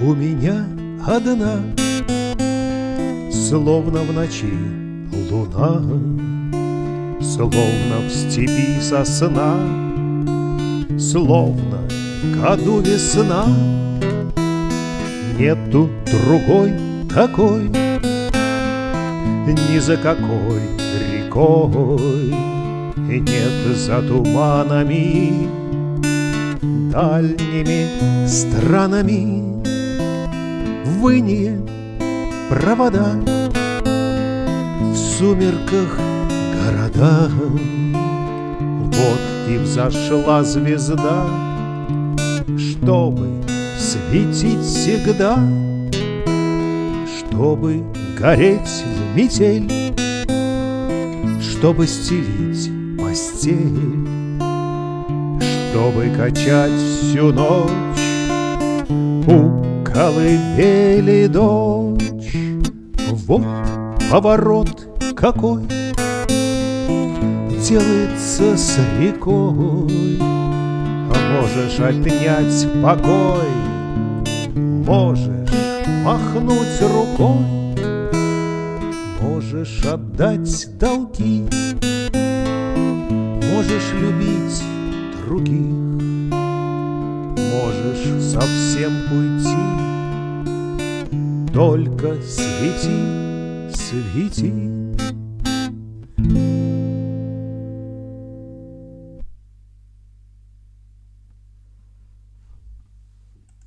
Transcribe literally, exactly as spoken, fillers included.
у меня одна, словно в ночи луна, словно в степи сосна, словно в году весна. Нету другой такой, ни за какой рекой, нет за туманами, дальними странами. В ине провода, в сумерках города. Вот и взошла звезда, чтобы светить всегда, чтобы гореть в метель, чтобы стелить постель, чтобы качать всю ночь у колыбели дочь. Вот поворот какой делается с рекой. Можешь отнять покой, можешь махнуть рукой, можешь отдать долги, можешь любить других, можешь совсем уйти. Только свети, свети.